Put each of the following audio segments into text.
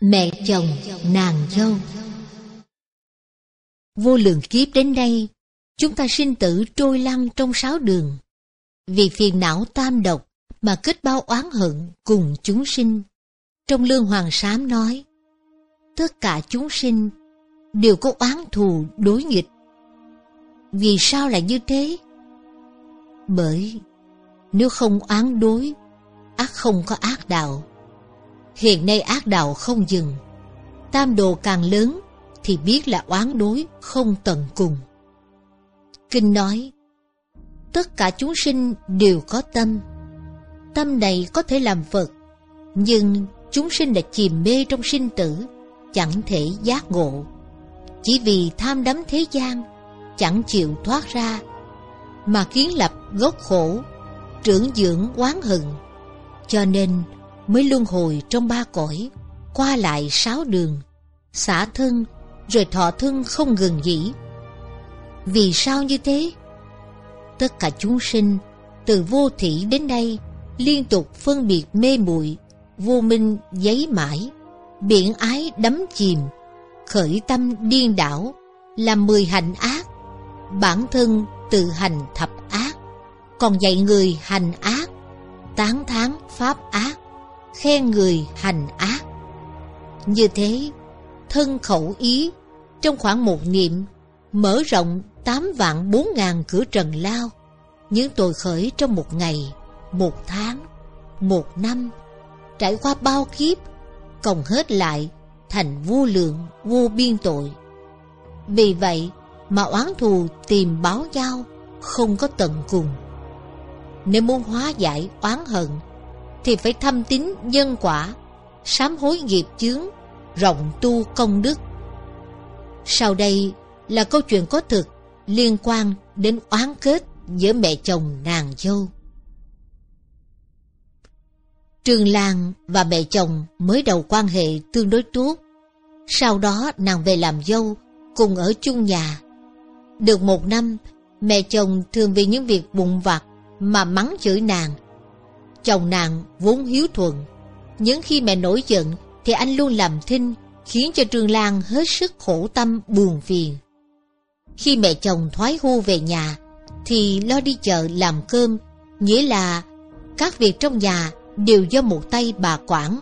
Mẹ chồng nàng dâu. Vô lượng kiếp đến đây, chúng ta sinh tử trôi lăn trong 6 đường. Vì phiền não tam độc mà kết bao oán hận cùng chúng sinh. Trong Lương Hoàng Sám nói, tất cả chúng sinh đều có oán thù đối nghịch. Vì sao lại như thế? Bởi nếu không oán đối, ắt không có ác đạo. Hiện nay ác đạo không dừng, tam đồ càng lớn thì biết là oán đối không tận cùng. Kinh nói, tất cả chúng sinh đều có tâm. Tâm này có thể làm Phật, nhưng chúng sinh đã chìm mê trong sinh tử, chẳng thể giác ngộ. Chỉ vì tham đắm thế gian, chẳng chịu thoát ra, mà kiến lập gốc khổ, trưởng dưỡng oán hận. Cho nên mới luân hồi trong 3 cõi, qua lại 6 đường, xả thân rồi thọ thân không ngừng nghỉ. Vì sao như thế? Tất cả chúng sinh từ vô thỉ đến đây liên tục phân biệt mê muội, vô minh giấy mãi, biển ái đắm chìm, khởi tâm điên đảo, làm 10 hành ác, bản thân tự hành thập ác, còn dạy người hành ác, tán thán pháp ác, khen người hành ác. Như thế, thân khẩu ý trong khoảng một niệm mở rộng 8.400.000 cửa trần lao. Những tội khởi trong một ngày, một tháng, một năm, trải qua bao kiếp, cộng hết lại thành vô lượng vô biên tội. Vì vậy mà oán thù tìm báo nhau không có tận cùng. Nếu muốn hóa giải oán hận thì phải thâm tín nhân quả, sám hối nghiệp chướng, rộng tu công đức. Sau đây là câu chuyện có thực liên quan đến oán kết giữa mẹ chồng nàng dâu. Trương Lan và mẹ chồng mới đầu quan hệ tương đối tốt. Sau đó nàng về làm dâu, cùng ở chung nhà. Được 1 năm, mẹ chồng thường vì những việc vụn vặt mà mắng chửi nàng. Chồng nàng vốn hiếu thuận, những khi mẹ nổi giận thì anh luôn làm thinh, khiến cho Trương Lan hết sức khổ tâm buồn phiền. Khi mẹ chồng thoái hu về nhà thì lo đi chợ làm cơm, nghĩa là các việc trong nhà đều do một tay bà quản.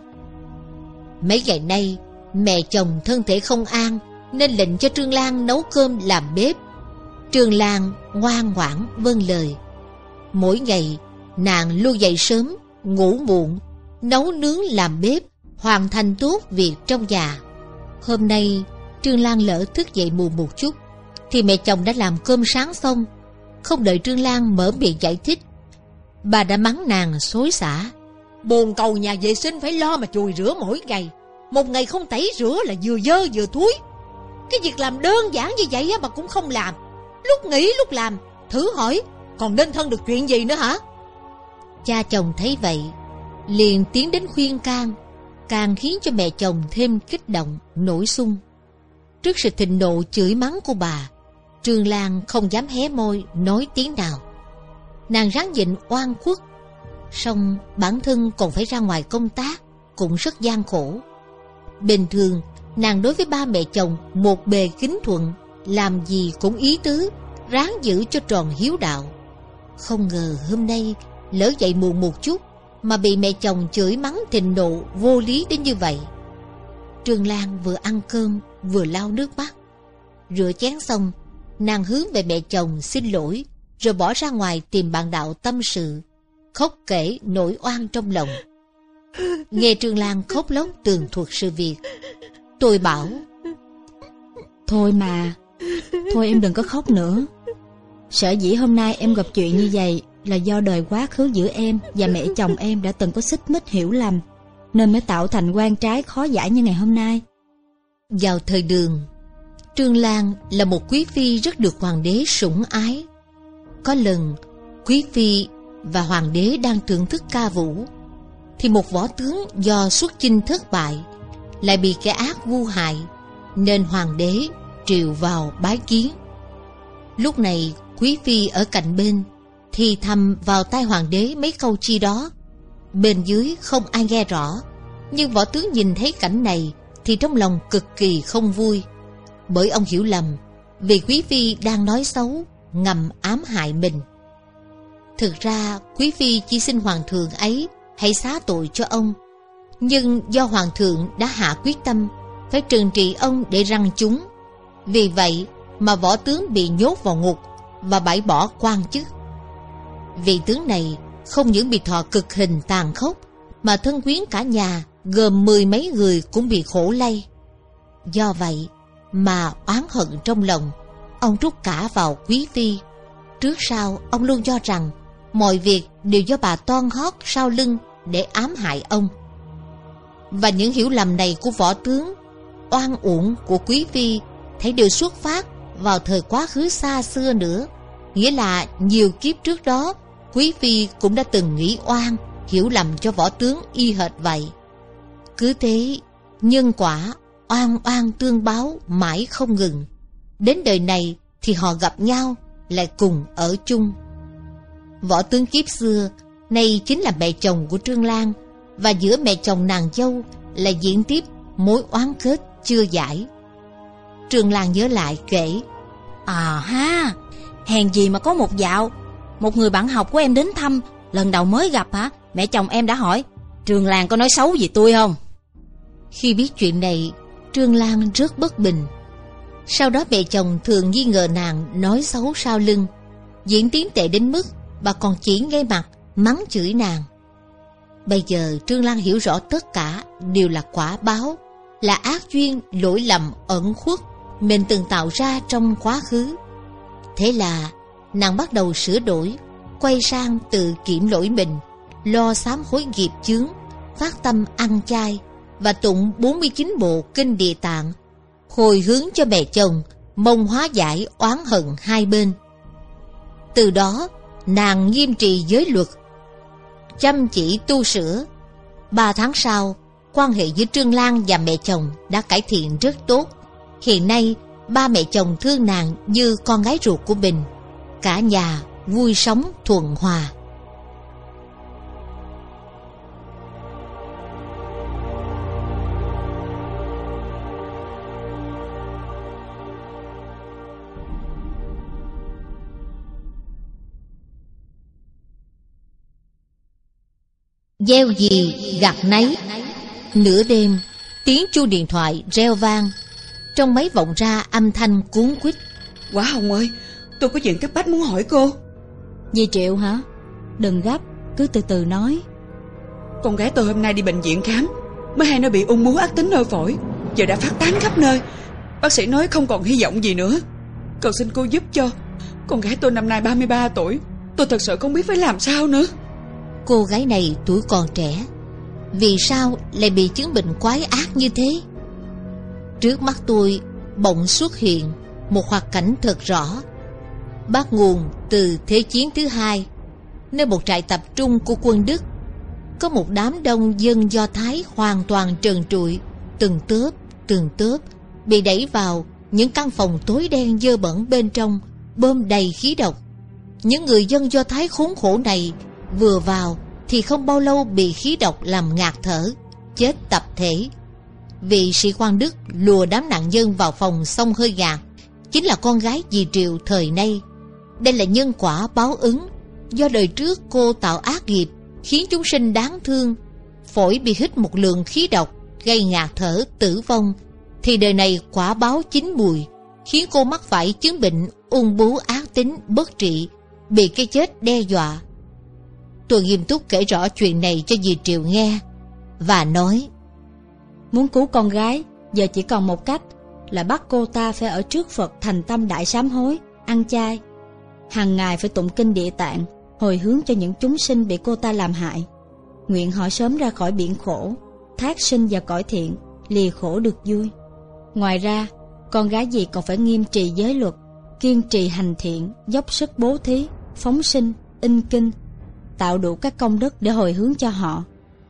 Mấy ngày nay mẹ chồng thân thể không an nên lệnh cho Trương Lan nấu cơm làm bếp. Trương Lan ngoan ngoãn vâng lời. Mỗi ngày nàng luôn dậy sớm, ngủ muộn, nấu nướng làm bếp, hoàn thành tốt việc trong nhà. Hôm nay Trương Lan lỡ thức dậy muộn một chút thì mẹ chồng đã làm cơm sáng xong. Không đợi Trương Lan mở miệng giải thích, bà đã mắng nàng xối xả. Bồn cầu nhà vệ sinh phải lo mà chùi rửa mỗi ngày, một ngày không tẩy rửa là vừa dơ vừa thúi. Cái việc làm đơn giản như vậy mà cũng không làm, lúc nghỉ lúc làm. Thử hỏi còn nên thân được chuyện gì nữa hả? Cha chồng thấy vậy liền tiến đến khuyên can, càng khiến cho mẹ chồng thêm kích động nổi xung. Trước sự thịnh nộ chửi mắng của bà, Trương Lan không dám hé môi nói tiếng nào. Nàng ráng nhịn oan khuất, song bản thân còn phải ra ngoài công tác, cũng rất gian khổ. Bình thường nàng đối với ba mẹ chồng một bề kính thuận, làm gì cũng ý tứ, ráng giữ cho tròn hiếu đạo. Không ngờ hôm nay lỡ dậy muộn một chút mà bị mẹ chồng chửi mắng thịnh nộ vô lý đến như vậy. Trương Lan vừa ăn cơm vừa lau nước mắt. Rửa chén xong, nàng hướng về mẹ chồng xin lỗi, rồi bỏ ra ngoài tìm bạn đạo tâm sự, khóc kể nỗi oan trong lòng. Nghe Trương Lan khóc lóc tường thuật sự việc, tôi bảo: thôi mà, thôi em đừng có khóc nữa. Sở dĩ hôm nay em gặp chuyện như vậy là do đời quá khứ giữa em và mẹ chồng em đã từng có xích mích hiểu lầm, nên mới tạo thành oan trái khó giải như ngày hôm nay. Vào thời Đường, Trương Lan là một quý phi rất được hoàng đế sủng ái. Có lần quý phi và hoàng đế đang thưởng thức ca vũ thì một võ tướng do xuất chinh thất bại lại bị kẻ ác vu hại, nên hoàng đế triệu vào bái kiến. Lúc này quý phi ở cạnh bên thì thầm vào tai hoàng đế mấy câu chi đó. Bên dưới không ai nghe rõ, nhưng võ tướng nhìn thấy cảnh này thì trong lòng cực kỳ không vui, bởi ông hiểu lầm vì quý phi đang nói xấu, ngầm ám hại mình. Thực ra quý phi chỉ xin hoàng thượng ấy hãy xá tội cho ông, nhưng do hoàng thượng đã hạ quyết tâm phải trừng trị ông để răn chúng, vì vậy mà võ tướng bị nhốt vào ngục và bãi bỏ quan chức. Vị tướng này không những bị thọ cực hình tàn khốc, mà thân quyến cả nhà gồm 10 mấy người cũng bị khổ lây. Do vậy mà oán hận trong lòng, ông trút cả vào quý phi. Trước sau ông luôn cho rằng mọi việc đều do bà toan hót sau lưng để ám hại ông. Và những hiểu lầm này của võ tướng, oan uổng của quý phi, thấy đều xuất phát vào thời quá khứ xa xưa nữa. Nghĩa là nhiều kiếp trước đó, quý phi cũng đã từng nghĩ oan, hiểu lầm cho võ tướng y hệt vậy. Cứ thế, nhân quả oan oan tương báo mãi không ngừng. Đến đời này thì họ gặp nhau, lại cùng ở chung. Võ tướng kiếp xưa nay chính là mẹ chồng của Trương Lan, và giữa mẹ chồng nàng dâu là diễn tiếp mối oán kết chưa giải. Trương Lan nhớ lại kể: À ha, hèn gì mà có một dạo, một người bạn học của em đến thăm, lần đầu mới gặp hả? Mẹ chồng em đã hỏi Trương Lan có nói xấu gì tôi không? Khi biết chuyện này, Trương Lan rất bất bình. Sau đó mẹ chồng thường nghi ngờ nàng nói xấu sau lưng, diễn tiến tệ đến mức bà còn chỉ ngay mặt mắng chửi nàng. Bây giờ Trương Lan hiểu rõ tất cả đều là quả báo, là ác duyên lỗi lầm ẩn khuất mình từng tạo ra trong quá khứ. Thế là nàng bắt đầu sửa đổi, quay sang tự kiểm lỗi mình, lo sám hối nghiệp chướng, phát tâm ăn chay và tụng 49 bộ kinh Địa Tạng, hồi hướng cho mẹ chồng, mong hóa giải oán hận hai bên. Từ đó nàng nghiêm trì giới luật, chăm chỉ tu sửa. 3 tháng sau, quan hệ giữa Trương Lan và mẹ chồng đã cải thiện rất tốt. Hiện nay ba mẹ chồng thương nàng như con gái ruột của mình, cả nhà vui sống thuận hòa. Gieo gì gặt nấy. Nửa đêm, tiếng chuông điện thoại reo vang. Trong máy vọng ra âm thanh cuốn quýt: Quả Hồng ơi, tôi có chuyện cấp bách muốn hỏi cô. Dì Triệu hả? Đừng gấp, cứ từ từ nói. Con gái tôi hôm nay đi bệnh viện khám, mới hay nó bị ung bướu ác tính nơi phổi, giờ đã phát tán khắp nơi. Bác sĩ nói không còn hy vọng gì nữa. Cầu xin cô giúp cho. Con gái tôi năm nay 33 tuổi, tôi thật sự không biết phải làm sao nữa. Cô gái này tuổi còn trẻ, vì sao lại bị chứng bệnh quái ác như thế? Trước mắt tôi bỗng xuất hiện một hoạt cảnh thật rõ, bắt nguồn từ Thế chiến thứ hai, nơi một trại tập trung của quân Đức. Có một đám đông dân Do Thái hoàn toàn trần trụi, từng tớp bị đẩy vào những căn phòng tối đen dơ bẩn, bên trong bơm đầy khí độc. Những người dân Do Thái khốn khổ này vừa vào thì không bao lâu bị khí độc làm ngạt thở, chết tập thể. Vị sĩ quan Đức lùa đám nạn nhân vào phòng xông hơi gạt chính là con gái dì Triệu thời nay. Đây là nhân quả báo ứng, do đời trước cô tạo ác nghiệp khiến chúng sinh đáng thương, phổi bị hít một lượng khí độc gây ngạt thở tử vong, thì đời này quả báo chín mùi khiến cô mắc phải chứng bệnh ung bướu ác tính bất trị, bị cái chết đe dọa. Tôi nghiêm túc kể rõ chuyện này cho dì Triệu nghe và nói: Muốn cứu con gái, giờ chỉ còn một cách là bắt cô ta phải ở trước Phật thành tâm đại sám hối, ăn chay. Hàng ngày phải tụng kinh Địa Tạng, hồi hướng cho những chúng sinh bị cô ta làm hại, nguyện họ sớm ra khỏi biển khổ, thác sinh vào cõi thiện, lìa khổ được vui. Ngoài ra, con gái dì còn phải nghiêm trì giới luật, kiên trì hành thiện, dốc sức bố thí, phóng sinh, in kinh, tạo đủ các công đức để hồi hướng cho họ.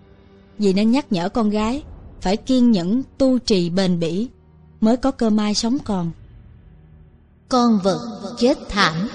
Dì nên nhắc nhở con gái phải kiên nhẫn tu trì bền bỉ, mới có cơ may sống còn. Con vật chết thảm.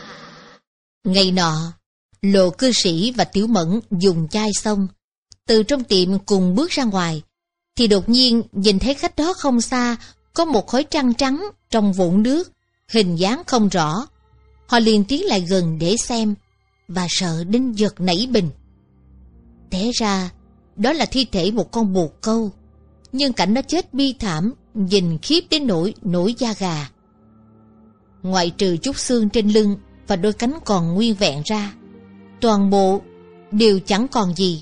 Ngày nọ, Lộ cư sĩ và Tiểu Mẫn dùng chai xong, từ trong tiệm cùng bước ra ngoài, thì đột nhiên nhìn thấy cách đó không xa có một khối trăng trắng trong vũng nước, hình dáng không rõ. Họ liền tiến lại gần để xem, và sợ đến giật nảy mình. Té ra đó là thi thể một con bồ câu, nhưng cảnh nó chết bi thảm, nhìn khiếp đến nỗi nổi da gà. Ngoại trừ chút xương trên lưng và đôi cánh còn nguyên vẹn ra, toàn bộ đều chẳng còn gì.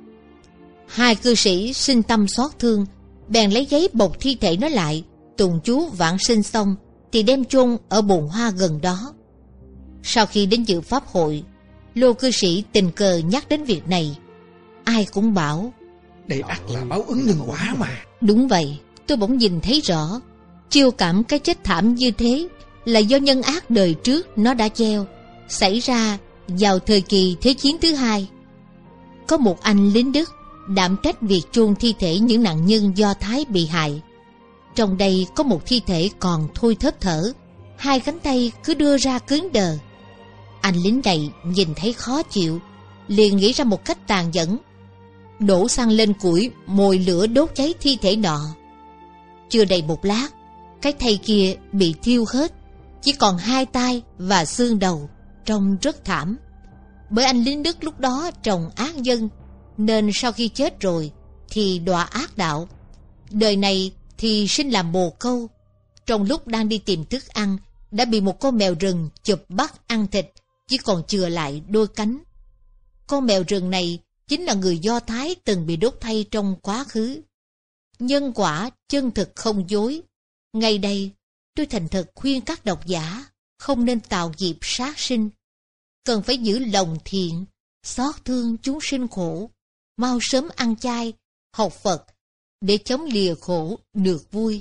Hai cư sĩ sinh tâm xót thương, bèn lấy giấy bọc thi thể nó lại, tụng chú vãng sinh xong thì đem chôn ở bồn hoa gần đó. Sau khi đến dự pháp hội, Lô cư sĩ tình cờ nhắc đến việc này. Ai cũng bảo đây ắt là báo ứng nhân quả mà. Đúng vậy. Tôi bỗng nhìn thấy rõ, chiêu cảm cái chết thảm như thế là do nhân ác đời trước nó đã gieo, xảy ra vào thời kỳ Thế chiến thứ hai. Có một anh lính Đức đảm trách việc chôn thi thể những nạn nhân Do Thái bị hại. Trong đây có một thi thể còn thôi thớp thở, hai cánh tay cứ đưa ra cứng đờ. Anh lính này nhìn thấy khó chịu, liền nghĩ ra một cách tàn nhẫn, đổ xăng lên củi mồi lửa đốt cháy thi thể nọ. Chưa đầy một lát, cái thây kia bị thiêu hết, chỉ còn hai tay và xương đầu, trông rất thảm. Bởi anh lính Đức lúc đó trồng ác nhân, nên sau khi chết rồi thì đọa ác đạo. Đời này thì sinh làm bồ câu. Trong lúc đang đi tìm thức ăn, đã bị một con mèo rừng chụp bắt ăn thịt, chỉ còn chừa lại đôi cánh. Con mèo rừng này chính là người Do Thái từng bị đốt thây trong quá khứ. Nhân quả chân thực không dối. Ngày đây, tôi thành thật khuyên các độc giả không nên tạo nghiệp sát sinh, cần phải giữ lòng thiện, xót thương chúng sinh khổ, mau sớm ăn chay, học Phật để chống lìa khổ được vui.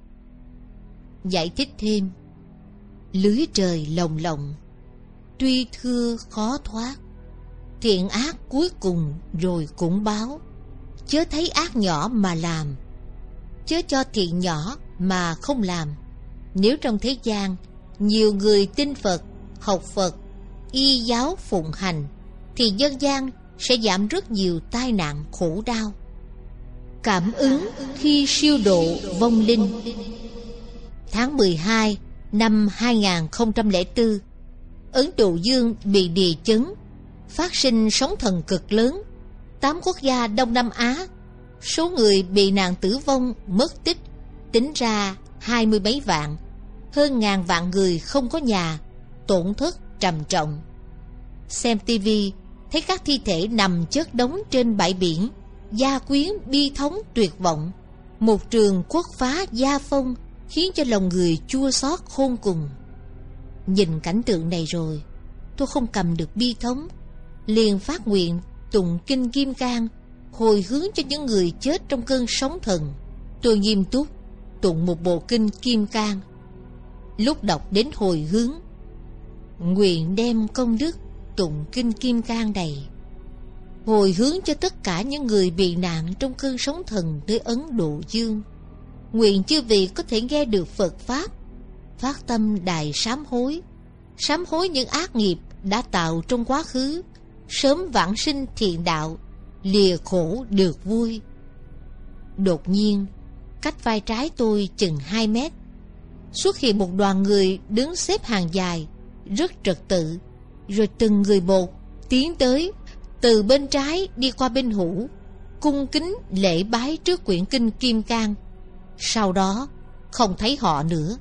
Giải thích thêm, lưới trời lồng lộng, tuy thưa khó thoát, thiện ác cuối cùng rồi cũng báo. Chớ thấy ác nhỏ mà làm, chớ cho thiện nhỏ mà không làm. Nếu trong thế gian nhiều người tin Phật, học Phật, y giáo phụng hành, thì nhân gian sẽ giảm rất nhiều tai nạn khổ đau. Cảm ứng khi siêu độ vong linh. Tháng 12 năm 2004, Ấn Độ Dương bị địa chấn, phát sinh sóng thần cực lớn. 8 quốc gia Đông Nam Á, số người bị nạn tử vong mất tích tính ra 20 mấy vạn, hơn ngàn vạn người không có nhà, tổn thất trầm trọng. Xem TV thấy các thi thể nằm chất đống trên bãi biển, gia quyến bi thống tuyệt vọng. Một trường quốc phá gia phong khiến cho lòng người chua xót khôn cùng. Nhìn cảnh tượng này rồi, tôi không cầm được bi thống, liền phát nguyện tụng kinh Kim Cang, hồi hướng cho những người chết trong cơn sóng thần. Tôi nghiêm túc tụng một bộ kinh Kim Cang. Lúc đọc đến hồi hướng, nguyện đem công đức tụng kinh Kim Cang này hồi hướng cho tất cả những người bị nạn trong cơn sóng thần nơi Ấn Độ Dương. Nguyện chư vị có thể nghe được Phật Pháp, phát tâm đại sám hối những ác nghiệp đã tạo trong quá khứ, sớm vãng sinh thiện đạo, lìa khổ được vui. Đột nhiên, cách vai trái tôi chừng 2 mét, xuất hiện một đoàn người đứng xếp hàng dài, rất trật tự, rồi từng người một tiến tới, từ bên trái đi qua bên hữu, cung kính lễ bái trước quyển kinh Kim Cang. Sau đó không thấy họ nữa.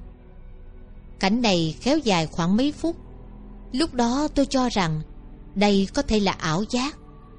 Cảnh này kéo dài khoảng mấy phút. Lúc đó tôi cho rằng đây có thể là ảo giác.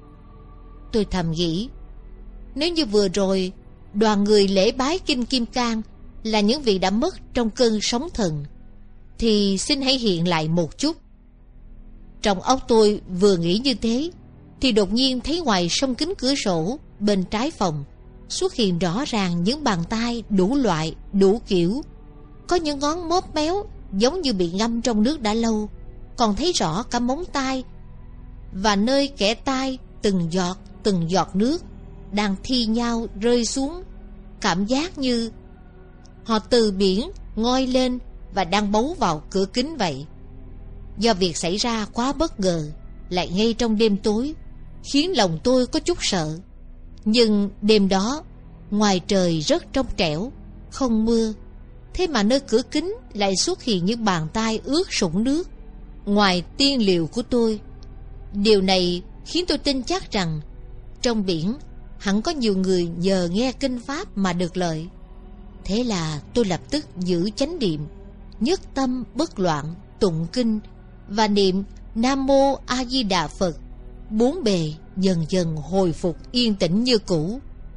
Tôi thầm nghĩ, nếu như vừa rồi đoàn người lễ bái kinh Kim Cang là những vị đã mất trong cơn sóng thần, thì xin hãy hiện lại một chút. Trong óc tôi vừa nghĩ như thế, thì đột nhiên thấy ngoài song kính cửa sổ bên trái phòng xuất hiện rõ ràng những bàn tay đủ loại, đủ kiểu. Có những ngón móp méo giống như bị ngâm trong nước đã lâu, còn thấy rõ cả móng tay, và nơi kẽ tay từng giọt nước đang thi nhau rơi xuống. Cảm giác như họ từ biển ngoi lên và đang bấu vào cửa kính vậy. Do việc xảy ra quá bất ngờ, lại ngay trong đêm tối, khiến lòng tôi có chút sợ. Nhưng đêm đó, Ngoài trời rất trong trẻo, không mưa, thế mà nơi cửa kính lại xuất hiện những bàn tay ướt sũng nước. Ngoài tiên liệu của tôi, điều này khiến tôi tin chắc rằng trong biển hẳn có nhiều người nhờ nghe kinh pháp mà được lợi. Thế là tôi lập tức giữ chánh niệm, nhất tâm bất loạn, tụng kinh và niệm Nam Mô A Di Đà Phật. Bốn bề dần dần hồi phục yên tĩnh như cũ.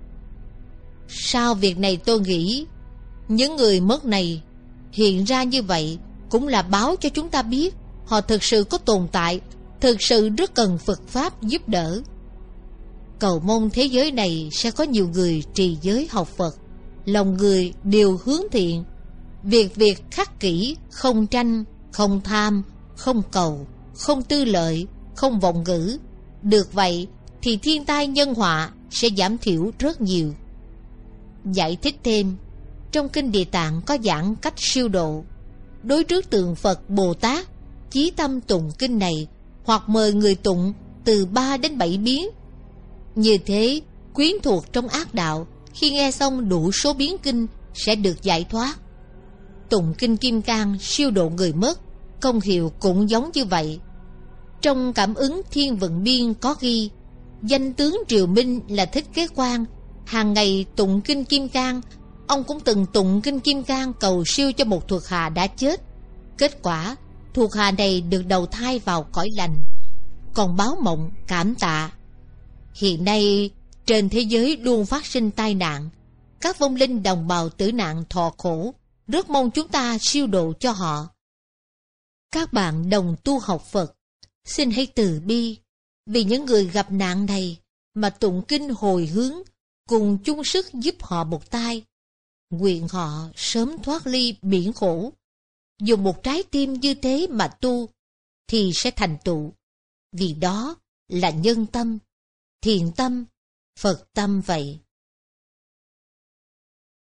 Sau việc này tôi nghĩ những người mất này hiện ra như vậy cũng là báo cho chúng ta biết họ thực sự có tồn tại, thực sự rất cần Phật Pháp giúp đỡ. Cầu mong thế giới này sẽ có nhiều người trì giới học Phật, lòng người đều hướng thiện, việc khắc kỷ, không tranh, không tham, không cầu, không tư lợi, không vọng ngữ. Được vậy thì thiên tai nhân họa sẽ giảm thiểu rất nhiều. Giải thích thêm, trong Kinh Địa Tạng có giảng cách siêu độ. Đối trước tượng Phật Bồ Tát, chí tâm tụng kinh này, hoặc mời người tụng từ 3 đến 7 biến. Như thế, quyến thuộc trong ác đạo khi nghe xong đủ số biến kinh sẽ được giải thoát. Tụng kinh Kim Cang siêu độ người mất, công hiệu cũng giống như vậy. Trong Cảm ứng Thiên Vận Biên có ghi, danh tướng Triều Minh là Thích Kế Quang hàng ngày tụng kinh Kim Cang. Ông cũng từng tụng kinh Kim Cang cầu siêu cho một thuộc hạ đã chết. Kết quả, thuộc hạ này được đầu thai vào cõi lành, còn báo mộng cảm tạ. Hiện nay, trên thế giới luôn phát sinh tai nạn. Các vong linh đồng bào tử nạn thọ khổ, rất mong chúng ta siêu độ cho họ. Các bạn đồng tu học Phật, xin hãy từ bi vì những người gặp nạn này mà tụng kinh hồi hướng, cùng chung sức giúp họ một tay. Nguyện họ sớm thoát ly biển khổ. Dùng một trái tim như thế mà tu thì sẽ thành tựu, vì đó là nhân tâm, thiện tâm, Phật tâm vậy.